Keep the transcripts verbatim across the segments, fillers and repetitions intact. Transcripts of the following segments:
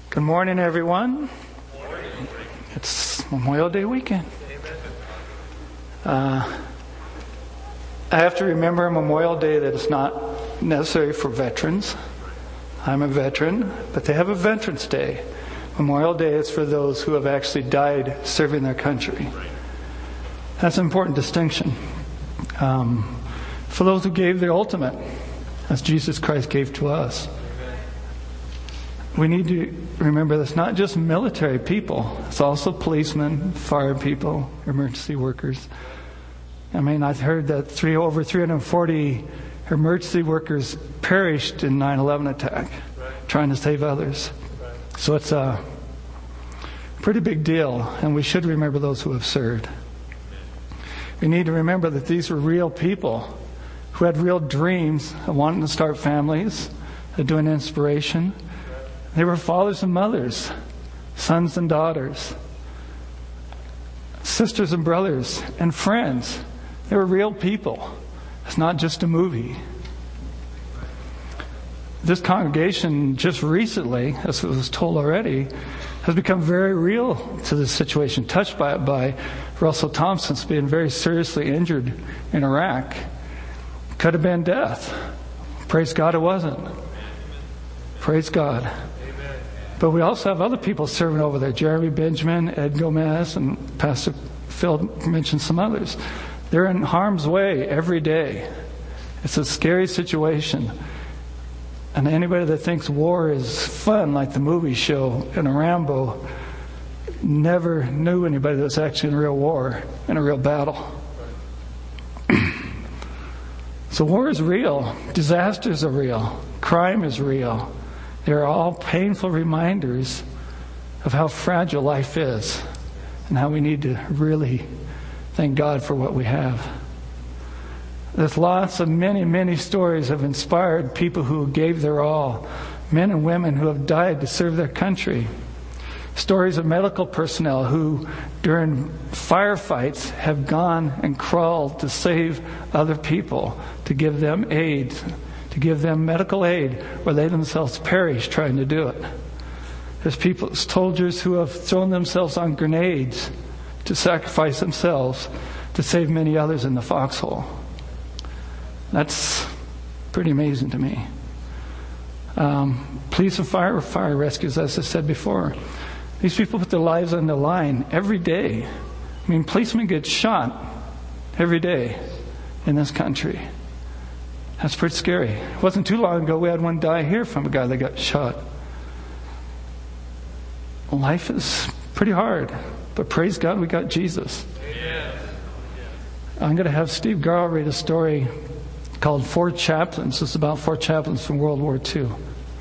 Good morning, everyone. It's Memorial Day weekend. Uh, I have to remember Memorial Day that it's not necessary for veterans. I'm a veteran, but they have a Veterans Day. Memorial Day is for those who have actually died serving their country. That's an important distinction. Um, for those who gave their ultimate, as Jesus Christ gave to us. We need to remember that it's not just military people. It's also policemen, fire people, emergency workers. I mean, I've heard that three over three hundred forty emergency workers perished in nine eleven attack, trying to save others. So it's a pretty big deal, and we should remember those who have served. We need to remember that these were real people who had real dreams of wanting to start families, of doing inspiration. They were fathers and mothers, sons and daughters, sisters and brothers, and friends. They were real people. It's not just a movie. This congregation just recently, as was told already, has become very real to this situation, touched by it by Russell Thompson's being very seriously injured in Iraq. Could have been death. Praise God it wasn't. Praise God. But we also have other people serving over there. Jeremy Benjamin, Ed Gomez, and Pastor Phil mentioned some others. They're in harm's way every day. It's a scary situation. And anybody that thinks war is fun, like the movie show in a Rambo, never knew anybody that was actually in a real war, in a real battle. So war is real. Disasters are real. Crime is real. They're all painful reminders of how fragile life is and how we need to really thank God for what we have. There's lots of many, many stories have inspired people who gave their all, men and women who have died to serve their country. Stories of medical personnel who, during firefights, have gone and crawled to save other people, to give them aid, to give them medical aid where they themselves perish trying to do it. There's people, soldiers who have thrown themselves on grenades to sacrifice themselves to save many others in the foxhole. That's pretty amazing to me. Um, police and fire, fire rescues, as I said before. These people put their lives on the line every day. I mean, policemen get shot every day in this country. That's pretty scary. It wasn't too long ago we had one die here from a guy that got shot. Life is pretty hard, but praise God we got Jesus. Yeah. I'm going to have Steve Garl read a story called Four Chaplains. It's about four chaplains from World War Two.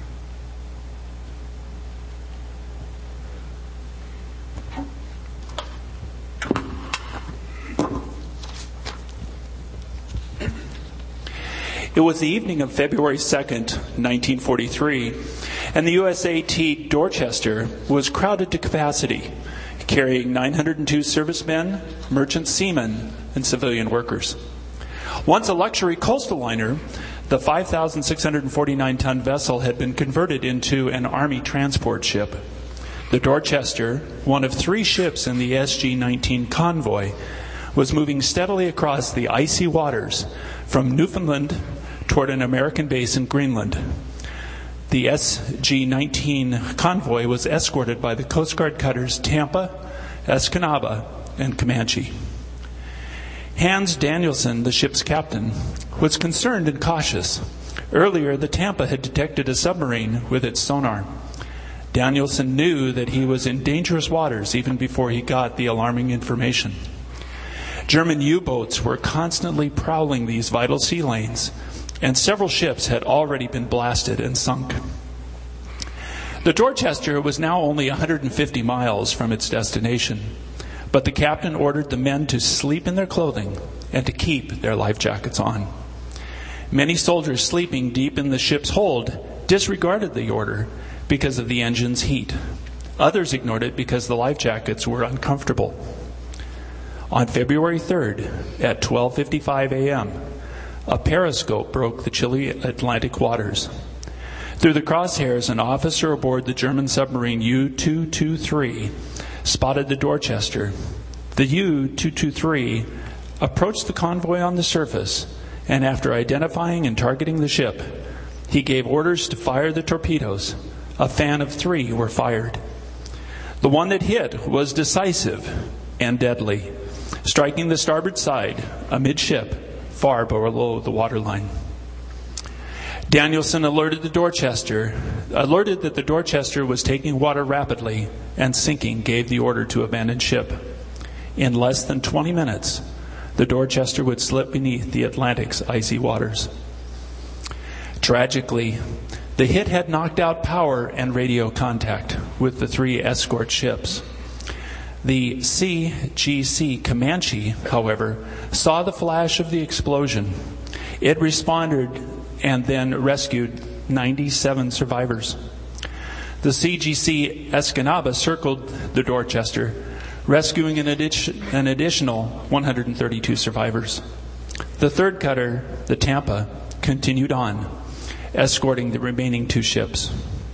It was the evening of February second, nineteen forty-three, and the U S A T Dorchester was crowded to capacity, carrying nine hundred two servicemen, merchant seamen, and civilian workers. Once a luxury coastal liner, the five thousand six hundred forty-nine ton vessel had been converted into an Army transport ship. The Dorchester, one of three ships in the S G nineteen convoy, was moving steadily across the icy waters from Newfoundland toward an American base in Greenland. The S G nineteen convoy was escorted by the Coast Guard cutters Tampa, Escanaba, and Comanche. Hans Danielson, the ship's captain, was concerned and cautious. Earlier, the Tampa had detected a submarine with its sonar. Danielson knew that he was in dangerous waters even before he got the alarming information. German U-boats were constantly prowling these vital sea lanes, and several ships had already been blasted and sunk. The Dorchester was now only one hundred fifty miles from its destination, but the captain ordered the men to sleep in their clothing and to keep their life jackets on. Many soldiers sleeping deep in the ship's hold disregarded the order because of the engine's heat. Others ignored it because the life jackets were uncomfortable. On February third at twelve fifty-five a.m., a periscope broke the chilly Atlantic waters. Through the crosshairs, an officer aboard the German submarine U two twenty-three spotted the Dorchester. The U two twenty-three approached the convoy on the surface, and after identifying and targeting the ship, he gave orders to fire the torpedoes. A fan of three were fired. The one that hit was decisive and deadly, striking the starboard side, amidship, far below the waterline. Danielson alerted the Dorchester, alerted that the Dorchester was taking water rapidly and sinking, gave the order to abandon ship. In less than twenty minutes, the Dorchester would slip beneath the Atlantic's icy waters. Tragically, the hit had knocked out power and radio contact with the three escort ships. The C G C Comanche, however, saw the flash of the explosion. It responded and then rescued ninety-seven survivors. The C G C Escanaba circled the Dorchester, rescuing an, addition, an additional one hundred thirty-two survivors. The third cutter, the Tampa, continued on, escorting the remaining two ships.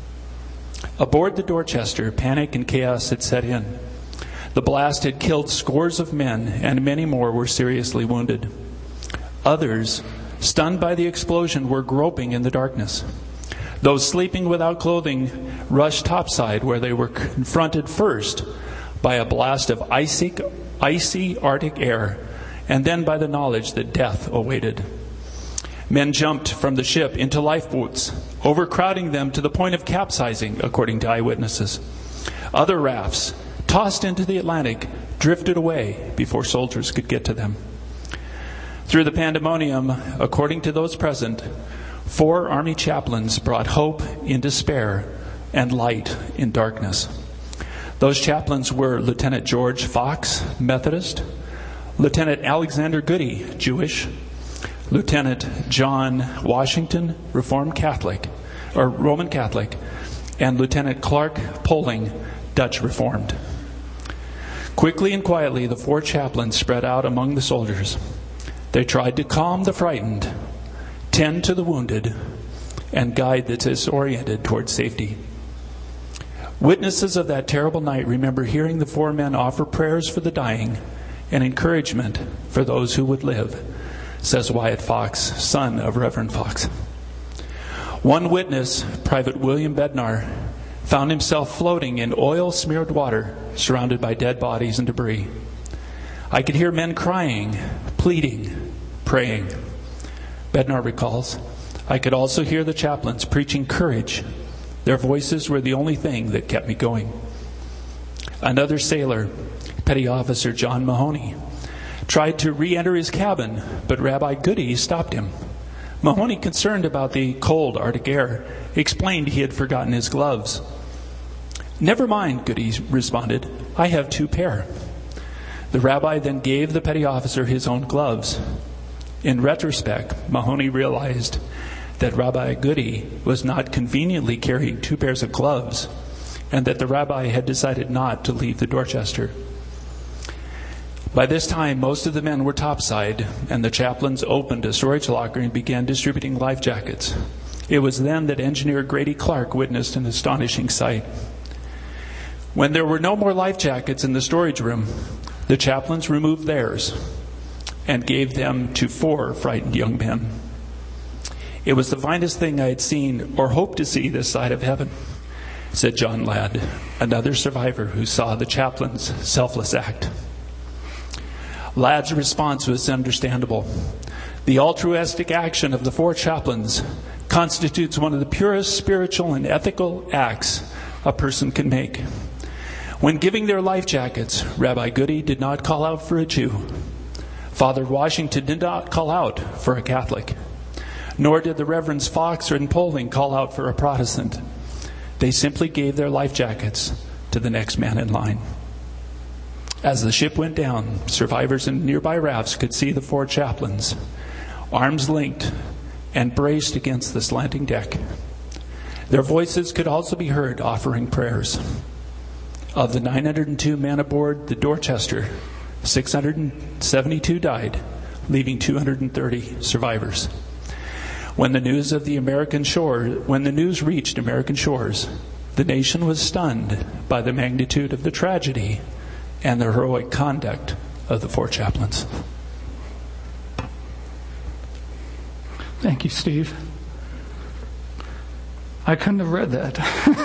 Aboard the Dorchester, panic and chaos had set in. The blast had killed scores of men, and many more were seriously wounded. Others, stunned by the explosion, were groping in the darkness. Those sleeping without clothing rushed topside, where they were confronted first by a blast of icy, icy Arctic air, and then by the knowledge that death awaited. Men jumped from the ship into lifeboats, overcrowding them to the point of capsizing, according to eyewitnesses. Other rafts, tossed into the Atlantic, drifted away before soldiers could get to them. Through the pandemonium, according to those present, four Army chaplains brought hope in despair and light in darkness. Those chaplains were Lieutenant George Fox, Methodist; Lieutenant Alexander Goody, Jewish; Lieutenant John Washington, Reformed Catholic, or Roman Catholic; and Lieutenant Clark Poling, Dutch Reformed. Quickly and quietly, the four chaplains spread out among the soldiers. They tried to calm the frightened, tend to the wounded, and guide the disoriented toward safety. Witnesses of that terrible night remember hearing the four men offer prayers for the dying and encouragement for those who would live, says Wyatt Fox, son of Reverend Fox. One witness, Private William Bednar, found himself floating in oil-smeared water, surrounded by dead bodies and debris. I could hear men crying, pleading, praying. Bednar recalls, I could also hear the chaplains preaching courage. Their voices were the only thing that kept me going. Another sailor, Petty Officer John Mahoney, tried to re-enter his cabin, but Rabbi Goody stopped him. Mahoney, concerned about the cold Arctic air, explained he had forgotten his gloves. Never mind, Goody responded. I have two pair. The rabbi then gave the petty officer his own gloves. In retrospect, Mahoney realized that Rabbi Goody was not conveniently carrying two pairs of gloves, and that the rabbi had decided not to leave the Dorchester. By this time, most of the men were topside, and the chaplains opened a storage locker and began distributing life jackets. It was then that engineer Grady Clark witnessed an astonishing sight. When there were no more life jackets in the storage room, the chaplains removed theirs and gave them to four frightened young men. It was the finest thing I had seen or hoped to see this side of heaven, said John Ladd, another survivor who saw the chaplain's selfless act. Ladd's response was understandable. The altruistic action of the four chaplains constitutes one of the purest spiritual and ethical acts a person can make. When giving their life jackets, Rabbi Goody did not call out for a Jew. Father Washington did not call out for a Catholic. Nor did the Reverends Fox and Poling call out for a Protestant. They simply gave their life jackets to the next man in line. As the ship went down, survivors in nearby rafts could see the four chaplains, arms linked and braced against the slanting deck. Their voices could also be heard offering prayers. Of the nine hundred two men aboard the Dorchester, six hundred seventy-two died, leaving two hundred thirty survivors. When the news of the American shore, when the news reached American shores, the nation was stunned by the magnitude of the tragedy and the heroic conduct of the four chaplains. Thank you, Steve. I couldn't have read that.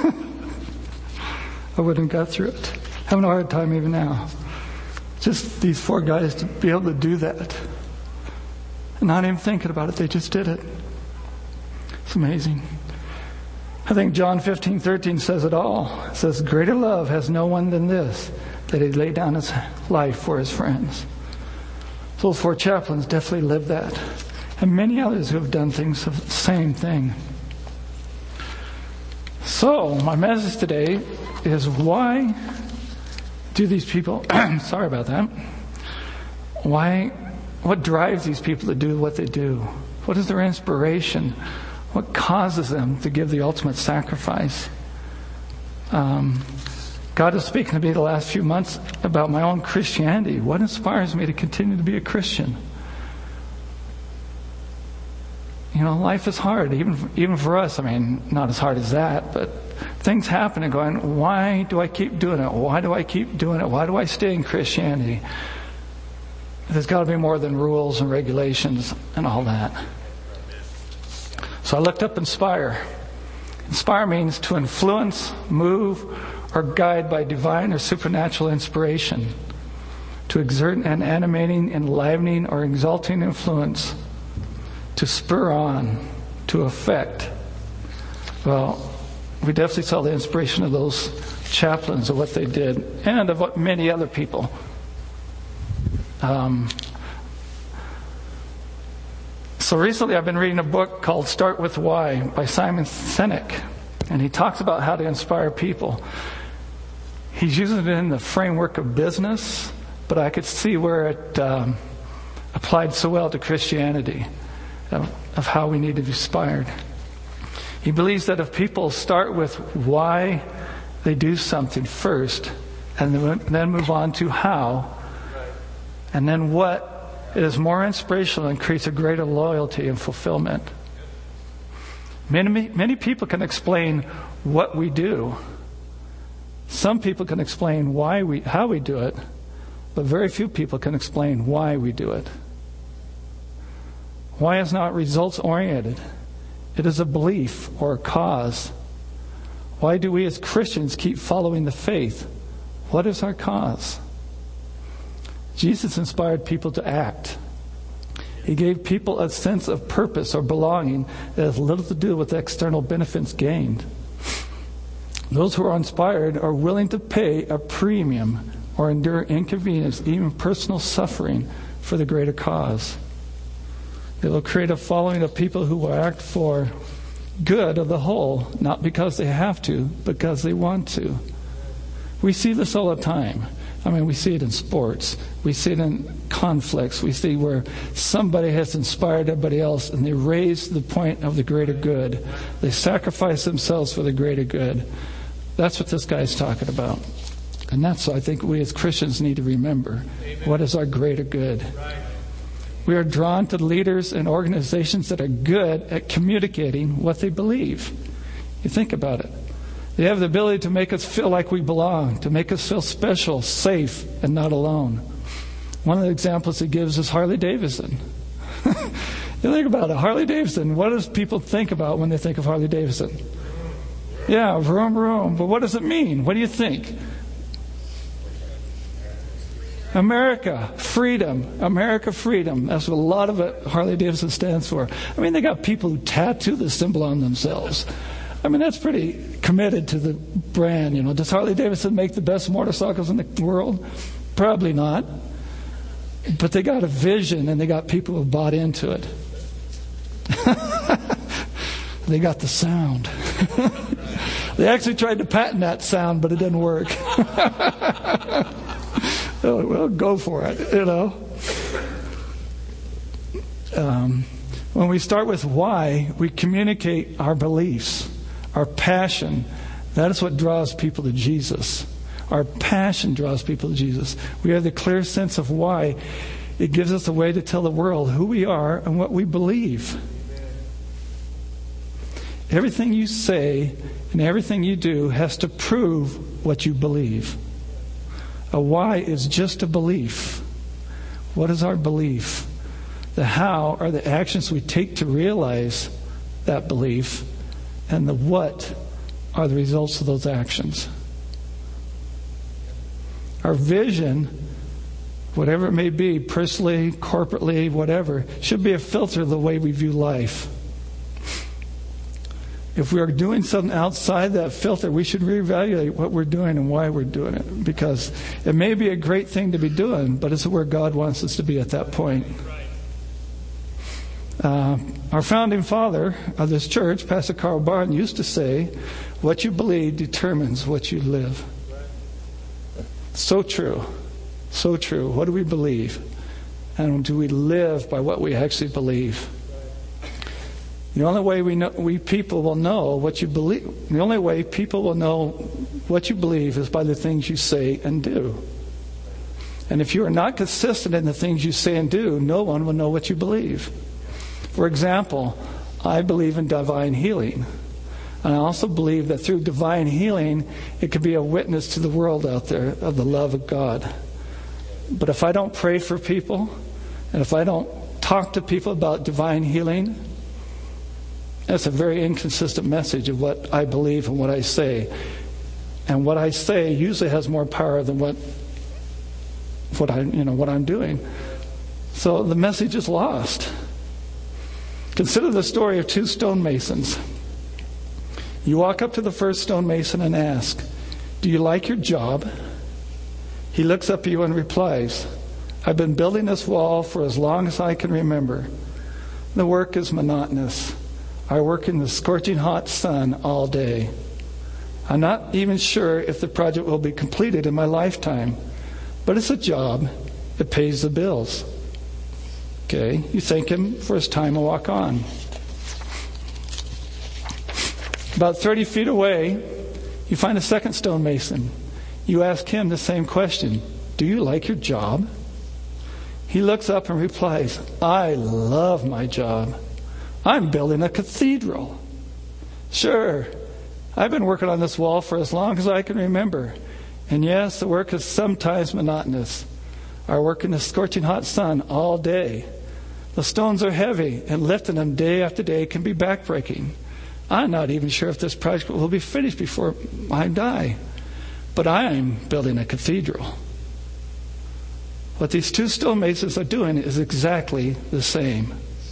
I wouldn't have got through it. Having a hard time even now. Just these four guys to be able to do that. And not even thinking about it, they just did it. It's amazing. I think John fifteen thirteen says it all. It says, greater love has no one than this, that he laid down his life for his friends. So those four chaplains definitely lived that. And many others who have done things of the same thing. So, my message today is, why do these people, sorry about that, why, what drives these people to do what they do? What is their inspiration? What causes them to give the ultimate sacrifice? Um, God is speaking to me the last few months about my own Christianity. What inspires me to continue to be a Christian? You know, life is hard, even even for us. I mean, not as hard as that, but things happen and going, why do I keep doing it? Why do I keep doing it? Why do I stay in Christianity? There's got to be more than rules and regulations and all that. So I looked up Inspire. Inspire means to influence, move, or guide by divine or supernatural inspiration. To exert an animating, enlivening, or exalting influence. To spur on, to affect. Well, we definitely saw the inspiration of those chaplains, of what they did, and of what many other people. Um, so recently I've been reading a book called Start With Why by Simon Sinek, and he talks about how to inspire people. He's using it in the framework of business, but I could see where it um, applied so well to Christianity. Of, of how we need to be inspired. He believes that if people start with why they do something first, and then move on to how, and then what, it is more inspirational and creates a greater loyalty and fulfillment. Many, many people can explain what we do. Some people can explain why we, how we do it, but very few people can explain why we do it. Why is not results oriented? It is a belief or a cause. Why do we as Christians keep following the faith? What is our cause? Jesus inspired people to act. He gave people a sense of purpose or belonging that has little to do with external benefits gained. Those who are inspired are willing to pay a premium or endure inconvenience, even personal suffering, for the greater cause. It will create a following of people who will act for good of the whole, not because they have to, but because they want to. We see this all the time. I mean, we see it in sports. We see it in conflicts. We see where somebody has inspired everybody else, and they raise the point of the greater good. They sacrifice themselves for the greater good. That's what this guy's talking about. And that's what I think we as Christians need to remember. Amen. What is our greater good? Right. We are drawn to leaders and organizations that are good at communicating what they believe. You think about it. They have the ability to make us feel like we belong, to make us feel special, safe, and not alone. One of the examples he gives is Harley Davidson. You think about it, Harley Davidson, what does people think about when they think of Harley Davidson? Yeah, vroom, vroom. But what does it mean? What do you think? America, freedom. America, freedom. That's what a lot of it Harley Davidson stands for. I mean, they got people who tattoo the symbol on themselves. I mean, that's pretty committed to the brand, you know. Does Harley Davidson make the best motorcycles in the world? Probably not. But they got a vision, and they got people who bought into it. They got the sound. They actually tried to patent that sound, but it didn't work. Oh, well, go for it, you know. Um, when we start with why, we communicate our beliefs, our passion. That is what draws people to Jesus. Our passion draws people to Jesus. We have the clear sense of why. It gives us a way to tell the world who we are and what we believe. Everything you say and everything you do has to prove what you believe. A why is just a belief. What is our belief? The how are the actions we take to realize that belief, and the what are the results of those actions. Our vision, whatever it may be, personally, corporately, whatever, should be a filter of the way we view life. If we are doing something outside that filter, we should reevaluate what we're doing and why we're doing it. Because it may be a great thing to be doing, but it's where God wants us to be at that point. Uh, our founding father of this church, Pastor Carl Barton, used to say, what you believe determines what you live. So true. So true. What do we believe? And do we live by what we actually believe? The only way we know, we people will know what you believe, the only way people will know what you believe is by the things you say and do. And if you are not consistent in the things you say and do, no one will know what you believe. For example, I believe in divine healing. And I also believe that through divine healing, it could be a witness to the world out there of the love of God. But if I don't pray for people, and if I don't talk to people about divine healing, that's a very inconsistent message of what I believe and what I say. And what I say usually has more power than what what I you know what I'm doing. So the message is lost. Consider the story of two stonemasons. You walk up to the first stonemason and ask, "Do you like your job?" He looks up at you and replies, "I've been building this wall for as long as I can remember. The work is monotonous. I work in the scorching hot sun all day. I'm not even sure if the project will be completed in my lifetime, but it's a job. It pays the bills." Okay, you thank him for his time and walk on. About thirty feet away, you find a second stonemason. You ask him the same question. "Do you like your job?" He looks up and replies, "I love my job. I'm building a cathedral. Sure, I've been working on this wall for as long as I can remember. And yes, the work is sometimes monotonous. I work in the scorching hot sun all day. The stones are heavy, and lifting them day after day can be backbreaking. I'm not even sure if this project will be finished before I die. But I'm building a cathedral." What these two stonemasons are doing is exactly the same.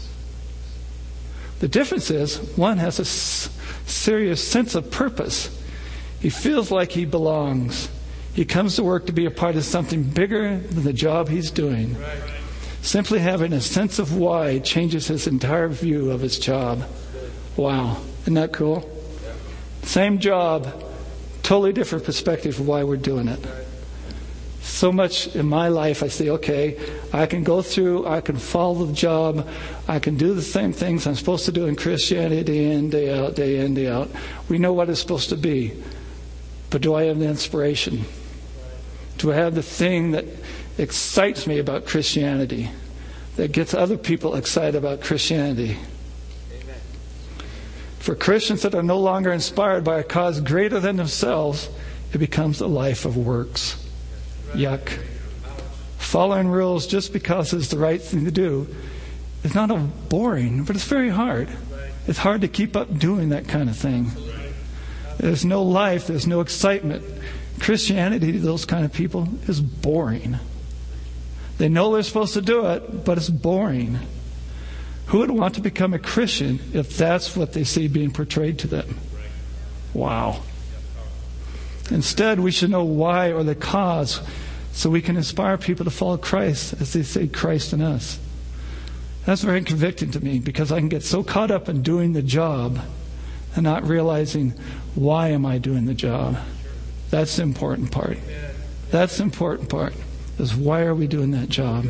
The difference is one has a s- serious sense of purpose. He feels like he belongs. He comes to work to be a part of something bigger than the job he's doing. Right. Simply having a sense of why changes his entire view of his job. Wow. Isn't that cool? Yeah. Same job, totally different perspective of why we're doing it. Right. So much in my life, I say, okay, I can go through, I can follow the job, I can do the same things I'm supposed to do in Christianity day in, day out, day in, day out. We know what it's supposed to be. But do I have the inspiration? Do I have the thing that excites me about Christianity, that gets other people excited about Christianity? Amen. For Christians that are no longer inspired by a cause greater than themselves, it becomes a life of works. Yuck. Following rules just because it's the right thing to do is not a boring, but it's very hard. It's hard to keep up doing that kind of thing. There's no life, there's no excitement. Christianity to those kind of people is boring. They know they're supposed to do it, but it's boring. Who would want to become a Christian if that's what they see being portrayed to them? Wow. Instead, we should know why or the cause so we can inspire people to follow Christ as they say Christ in us. That's very convicting to me because I can get so caught up in doing the job and not realizing why am I doing the job. That's the important part. That's the important part, is why are we doing that job?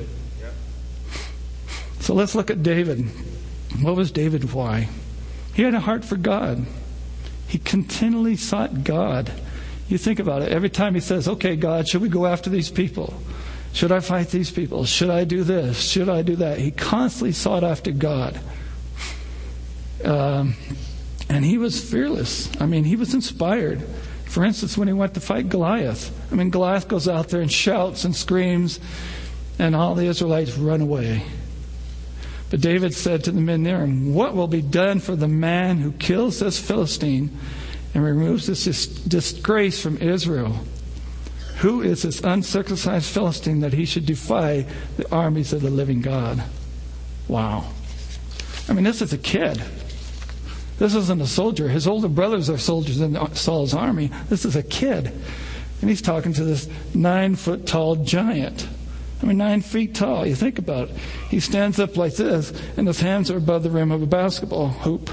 So let's look at David. What was David why? He had a heart for God. He continually sought God. You think about it. Every time he says, okay, God, should we go after these people? Should I fight these people? Should I do this? Should I do that? He constantly sought after God. Um, And he was fearless. I mean, he was inspired. For instance, when he went to fight Goliath. I mean, Goliath goes out there and shouts and screams, and all the Israelites run away. But David said to the men near him, "What will be done for the man who kills this Philistine and removes this disgrace from Israel? Who is this uncircumcised Philistine that he should defy the armies of the living God?" Wow. I mean, this is a kid. This isn't a soldier. His older brothers are soldiers in Saul's army. This is a kid. And he's talking to this nine-foot-tall giant. I mean, nine feet tall. You think about it. He stands up like this, and his hands are above the rim of a basketball hoop.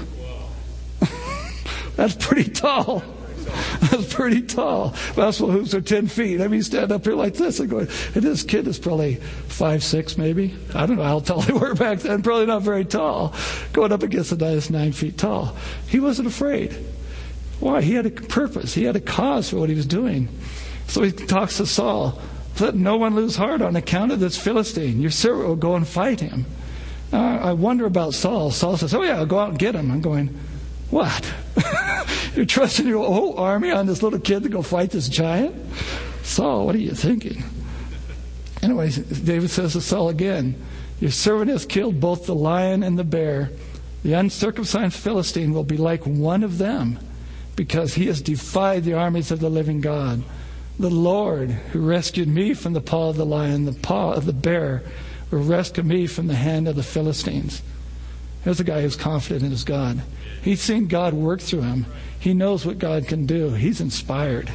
That's pretty tall. That's pretty tall. Basketball hoops are ten feet. I mean, you stand up here like this and go, and this kid is probably five, six maybe. I don't know how tall they were back then. Probably not very tall. Going up against a guy that's nine feet tall. He wasn't afraid. Why? He had a purpose. He had a cause for what he was doing. So he talks to Saul. Let no one lose heart on account of this Philistine. Your servant will go and fight him. Uh, I wonder about Saul. Saul says, "Oh yeah, I'll go out and get him." I'm going, what? You're trusting your whole army on this little kid to go fight this giant? Saul, what are you thinking? Anyways, David says to Saul again, "Your servant has killed both the lion and the bear. The uncircumcised Philistine will be like one of them, because he has defied the armies of the living God. The Lord, who rescued me from the paw of the lion, the paw of the bear, will rescue me from the hand of the Philistines." Here's a guy who's confident in his God. He's seen God work through him. He knows what God can do. He's inspired.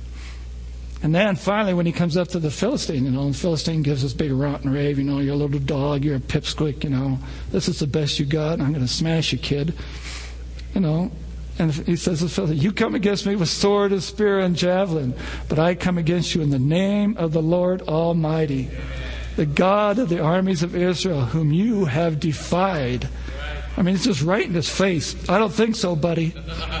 And then finally, when he comes up to the Philistine, you know, and the Philistine gives this big rant and rave, you know, "You're a little dog, you're a pipsqueak, you know, this is the best you got, and I'm going to smash you, kid." You know, and he says to the Philistine, "You come against me with sword and spear and javelin, but I come against you in the name of the Lord Almighty, the God of the armies of Israel, whom you have defied." I mean, it's just right in his face. "I don't think so, buddy."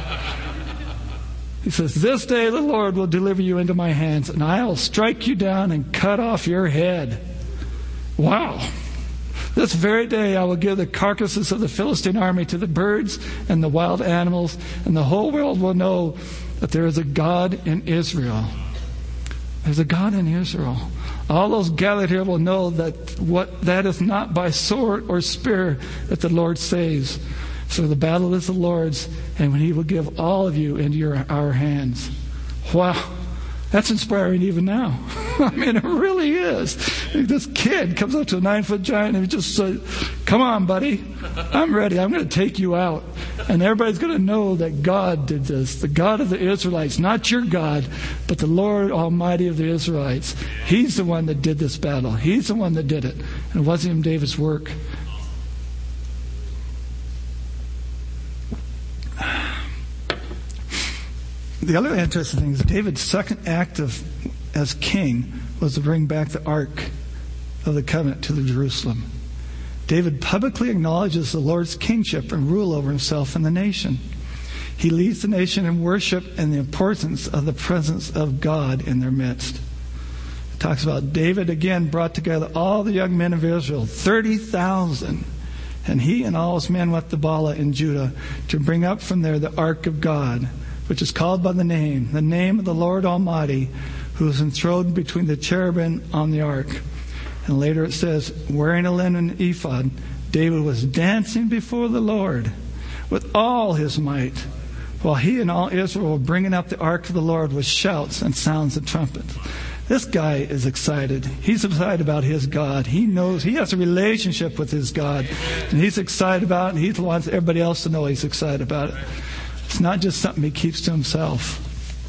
He says, "This day the Lord will deliver you into my hands, and I will strike you down and cut off your head." Wow. "This very day I will give the carcasses of the Philistine army to the birds and the wild animals, and the whole world will know that there is a God in Israel." There's a God in Israel. All those gathered here will know that what that is not by sword or spear that the Lord saves. So the battle is the Lord's, and when He will give all of you into your, our hands. Wow. That's inspiring even now. I mean, it really is. This kid comes up to a nine-foot giant and he just says, "Come on, buddy. I'm ready. I'm going to take you out." And everybody's going to know that God did this. The God of the Israelites. Not your God, but the Lord Almighty of the Israelites. He's the one that did this battle. He's the one that did it. And it wasn't even David's work. The other interesting thing is David's second act of, as king was to bring back the Ark of the Covenant to the Jerusalem. David publicly acknowledges the Lord's kingship and rule over himself and the nation. He leads the nation in worship and the importance of the presence of God in their midst. It talks about David again brought together all the young men of Israel, thirty thousand. And he and all his men went to Bala in Judah to bring up from there the Ark of God, which is called by the name, the name of the Lord Almighty, who is enthroned between the cherubim on the ark. And later it says, wearing a linen ephod, David was dancing before the Lord with all his might, while he and all Israel were bringing up the ark of the Lord with shouts and sounds of trumpets. This guy is excited. He's excited about his God. He knows, he has a relationship with his God. And he's excited about it, and he wants everybody else to know he's excited about it. It's not just something he keeps to himself.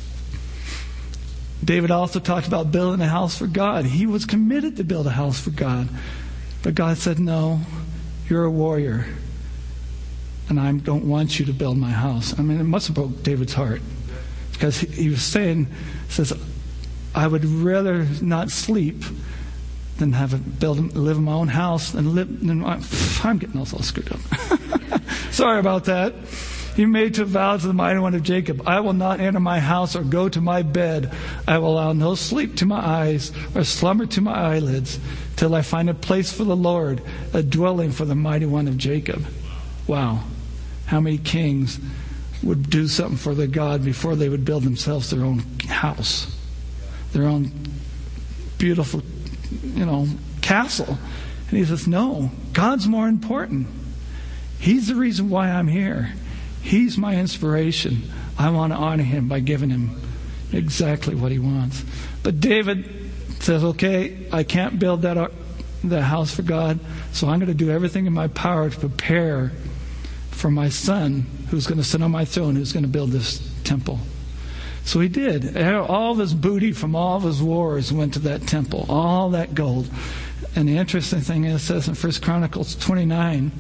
David also talked about building a house for God. He was committed to build a house for God. But God said, "No, you're a warrior. And I don't want you to build my house." I mean, it must have broke David's heart. Because he, he was saying, says, "I would rather not sleep than have a build, live in my own house and live in my..." I'm getting all screwed up. Sorry about that. He made to vow to the mighty one of Jacob, "I will not enter my house or go to my bed. I will allow no sleep to my eyes or slumber to my eyelids till I find a place for the Lord, a dwelling for the mighty one of Jacob." Wow. How many kings would do something for their God before they would build themselves their own house, their own beautiful, you know, castle. And he says, no, God's more important. He's the reason why I'm here. He's my inspiration. I want to honor him by giving him exactly what he wants. But David says, okay, I can't build that, that house for God, so I'm going to do everything in my power to prepare for my son who's going to sit on my throne, who's going to build this temple. So he did. All of his booty from all of his wars went to that temple, all that gold. And the interesting thing is, it says in First Chronicles twenty-nine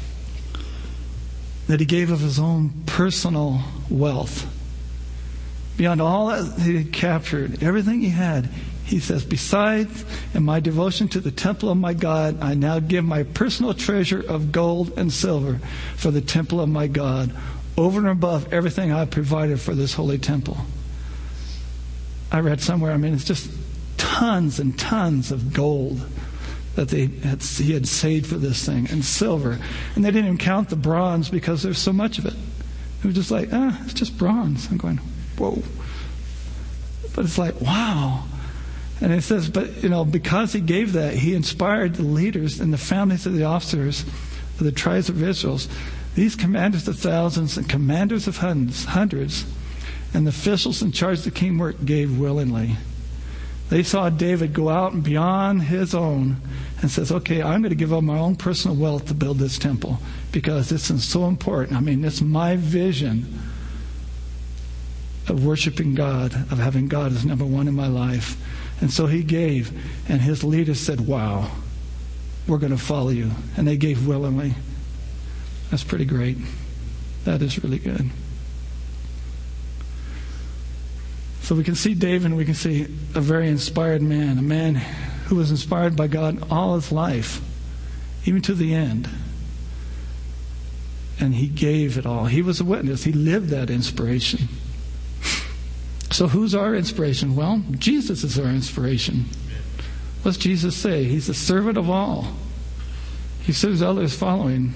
that he gave of his own personal wealth. Beyond all that he had captured, everything he had, he says, besides, in my devotion to the temple of my God, I now give my personal treasure of gold and silver for the temple of my God, over and above everything I've provided for this holy temple. I read somewhere, I mean, it's just tons and tons of gold that they had, he had saved for this thing, and silver. And they didn't even count the bronze because there's so much of it. It was just like, ah, it's just bronze. I'm going, whoa. But it's like, wow. And it says, but, you know, because he gave that, he inspired the leaders and the families of the officers of the tribes of Israel, these commanders of thousands and commanders of hundreds, hundreds, and the officials in charge of the king's work gave willingly. They saw David go out and beyond his own and says, okay, I'm going to give up my own personal wealth to build this temple because this is so important. I mean, it's my vision of worshiping God, of having God as number one in my life. And so he gave, and his leaders said, wow, we're going to follow you. And they gave willingly. That's pretty great. That is really good. So we can see David, and we can see a very inspired man, a man who was inspired by God all his life, even to the end. And he gave it all. He was a witness. He lived that inspiration. So who's our inspiration? Well, Jesus is our inspiration. What's Jesus say? He's the servant of all. He serves others following.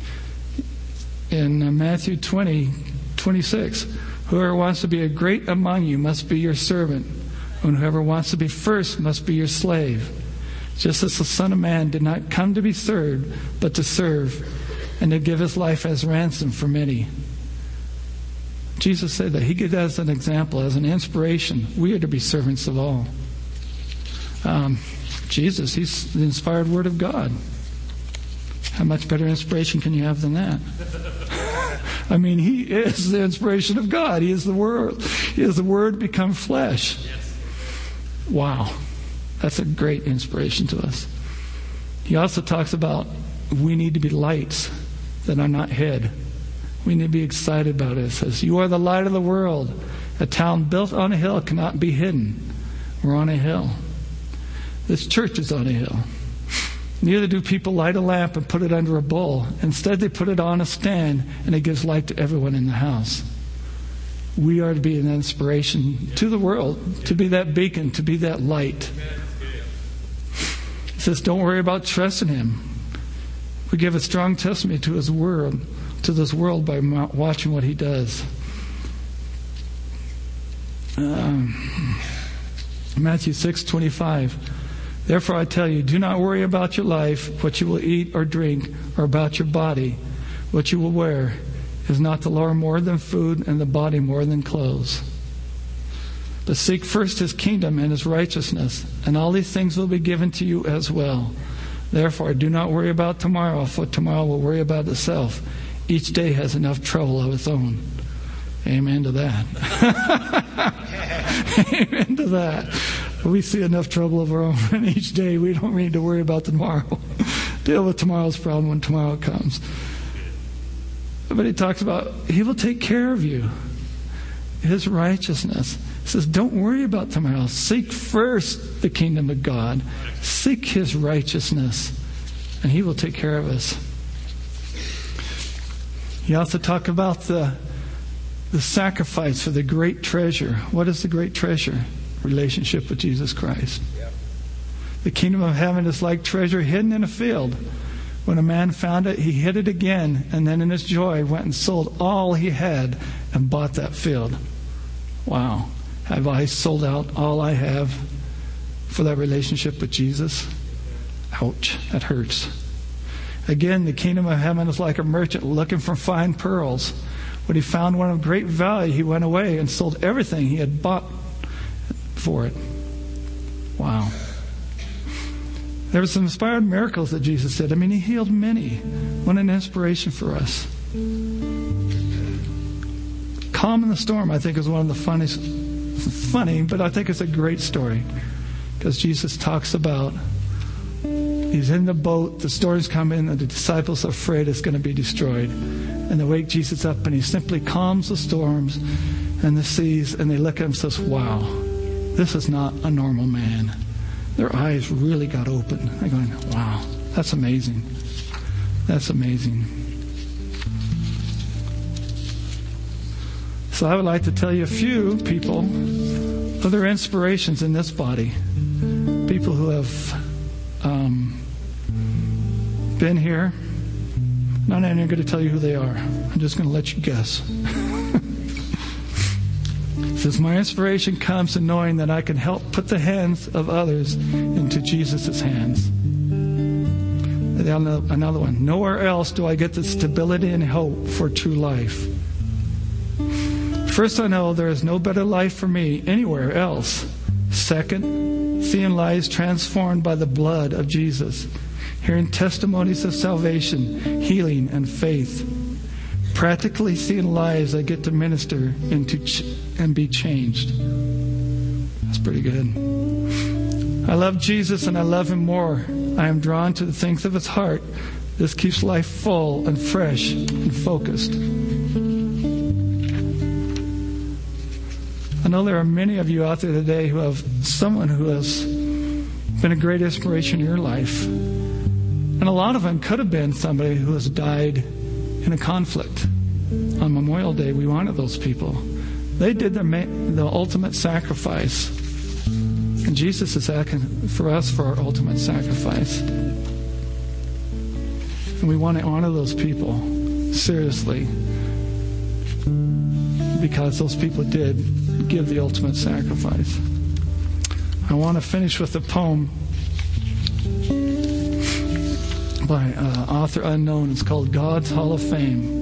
In Matthew twenty, twenty-six, whoever wants to be a great among you must be your servant, and whoever wants to be first must be your slave. Just as the Son of Man did not come to be served, but to serve, and to give his life as ransom for many. Jesus said that. He gave that as an example, as an inspiration. We are to be servants of all. Um, Jesus, he's the inspired Word of God. How much better inspiration can you have than that? I mean, he is the inspiration of God. He is the Word. He is the Word become flesh. Wow. That's a great inspiration to us. He also talks about we need to be lights that are not hid. We need to be excited about it. It says, you are the light of the world. A town built on a hill cannot be hidden. We're on a hill. This church is on a hill. Neither do people light a lamp and put it under a bowl. Instead, they put it on a stand, and it gives light to everyone in the house. We are to be an inspiration to the world, to be that beacon, to be that light. It says, don't worry about trusting him. We give a strong testimony to his word, to this world by watching what he does. Um, Matthew six twenty-five. Therefore I tell you, do not worry about your life, what you will eat or drink, or about your body, what you will wear. Is not the Lord more than food, and the body more than clothes? But seek first his kingdom and his righteousness, and all these things will be given to you as well. Therefore do not worry about tomorrow, for tomorrow will worry about itself. Each day has enough trouble of its own. Amen to that. Amen to that. We see enough trouble of our own in each day. We don't need to worry about tomorrow. Deal with tomorrow's problem when tomorrow comes. But he talks about he will take care of you. His righteousness. He says, don't worry about tomorrow. Seek first the kingdom of God. Seek his righteousness, and he will take care of us. He also talked about the, the sacrifice for the great treasure. What is the great treasure? Relationship with Jesus Christ. Yep. The kingdom of heaven is like treasure hidden in a field, When a man found it, he hid it again, and then in his joy went and sold all he had and bought that field. Wow. Have I sold out all I have for that relationship with Jesus? Ouch, that hurts. Again, the kingdom of heaven is like a merchant looking for fine pearls. When he found one of great value, he went away and sold everything he had bought for it. Wow. There were some inspired miracles that Jesus did. I mean, he healed many. What an inspiration for us. Calm in the storm, I think, is one of the funniest. Funny, but I think it's a great story. Because Jesus talks about he's in the boat, the storms come in, and the disciples are afraid it's going to be destroyed. And they wake Jesus up, and he simply calms the storms and the seas, and they look at him and says, wow, this is not a normal man. Their eyes really got open. They're going, wow, that's amazing. That's amazing. So I would like to tell you a few people of their inspirations in this body. People who have um, been here. Not even going to tell you who they are. I'm just going to let you guess. It says, my inspiration comes in knowing that I can help put the hands of others into Jesus' hands. Another one. Nowhere else do I get the stability and hope for true life. First, I know there is no better life for me anywhere else. Second, seeing lives transformed by the blood of Jesus. Hearing testimonies of salvation, healing, and faith. Practically seeing lives I get to minister into ch- and be changed. That's pretty good. I love Jesus and I love him more. I am drawn to the things of his heart. This keeps life full and fresh and focused. I know there are many of you out there today who have someone who has been a great inspiration in your life. And a lot of them could have been somebody who has died in a conflict. On Memorial Day, we wanted those people. They did the, the ultimate sacrifice. And Jesus is asking for us for our ultimate sacrifice. And we want to honor those people seriously. Because those people did give the ultimate sacrifice. I want to finish with a poem by uh, author unknown. It's called God's Hall of Fame.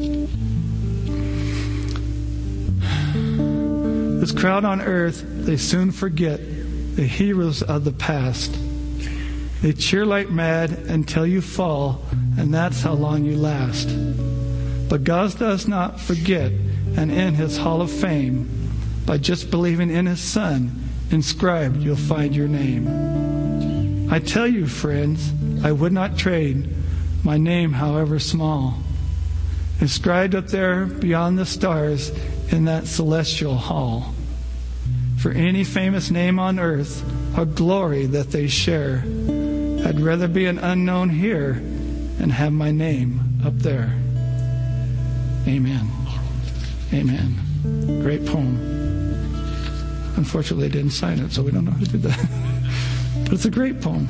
This crowd on earth, they soon forget the heroes of the past. They cheer like mad until you fall, and that's how long you last. But God does not forget, and in his Hall of Fame, by just believing in his Son, inscribed you'll find your name. I tell you, friends, I would not trade my name, however small, inscribed up there beyond the stars in that celestial hall, for any famous name on earth or glory that they share. I'd rather be an unknown here and have my name up there. Amen. Amen. Great poem. Unfortunately, they didn't sign it, so we don't know who did that. But it's a great poem.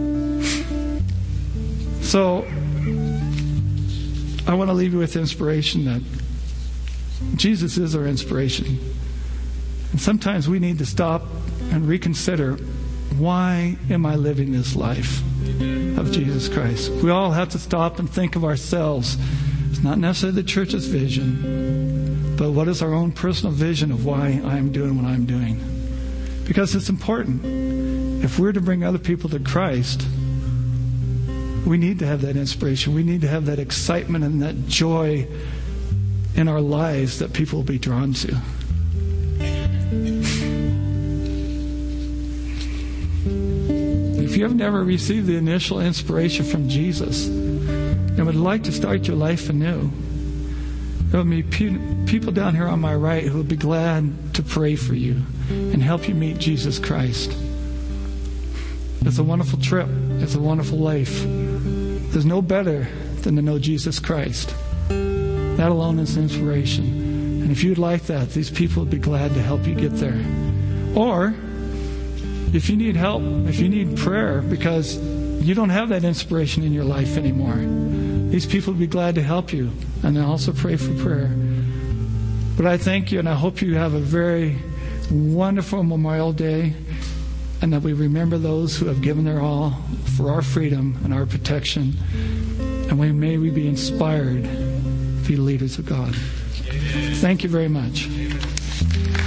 So, I want to leave you with inspiration that Jesus is our inspiration. And sometimes we need to stop and reconsider, why am I living this life of Jesus Christ? We all have to stop and think of ourselves. It's not necessarily the church's vision, but what is our own personal vision of why I'm doing what I'm doing? Because it's important. If we're to bring other people to Christ, we need to have that inspiration. We need to have that excitement and that joy in our lives that people will be drawn to. If you have never received the initial inspiration from Jesus and would like to start your life anew, there will be people down here on my right who will be glad to pray for you and help you meet Jesus Christ. It's a wonderful trip. It's a wonderful life. There's no better than to know Jesus Christ. That alone is inspiration. And if you'd like that, these people would be glad to help you get there. Or, if you need help, if you need prayer because You don't have that inspiration in your life anymore. These people would be glad to help you, and they'll also pray for prayer. But I thank you, and I hope you have a very wonderful Memorial Day, and that we remember those who have given their all for our freedom and our protection. And we, may we be inspired to be leaders of God. Thank you very much.